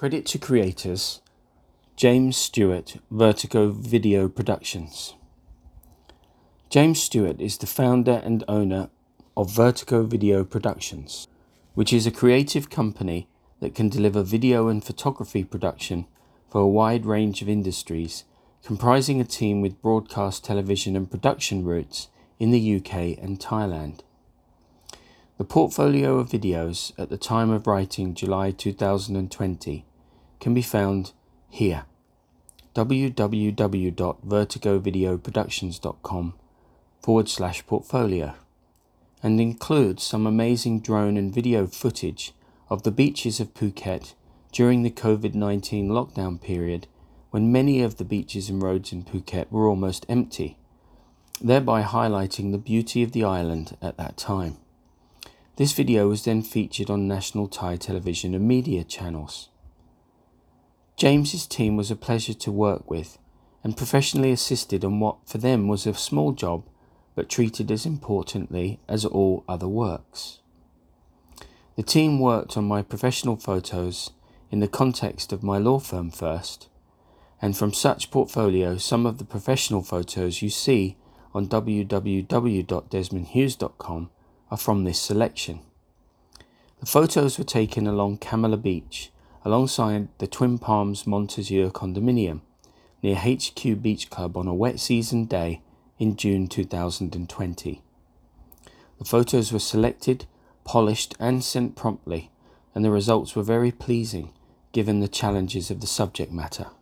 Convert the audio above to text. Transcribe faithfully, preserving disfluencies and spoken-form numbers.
Credit to creators: James Stewart, Vertigo Video Productions. James Stewart is the founder and owner of Vertigo Video Productions, which is a creative company that can deliver video and photography production for a wide range of industries, comprising a team with broadcast television and production roots in the U K and Thailand. The portfolio of videos at the time of writing, July two thousand twenty, can be found here: w w w dot vertigo video productions dot com forward slash portfolio, and includes some amazing drone and video footage of the beaches of Phuket during the COVID nineteen lockdown period, when many of the beaches and roads in Phuket were almost empty, thereby highlighting the beauty of the island at that time. This video was then featured on national Thai television and media channels. James's team was a pleasure to work with and professionally assisted on what for them was a small job, but treated as importantly as all other works. The team worked on my professional photos in the context of my law firm first, and from such portfolio, some of the professional photos you see on w w w dot desmond hughes dot com are from this selection. The photos were taken along Camilla Beach, alongside the Twin Palms Montazure condominium, near H Q Beach Club on a wet season day in June two thousand twenty. The photos were selected, polished and sent promptly, and the results were very pleasing given the challenges of the subject matter.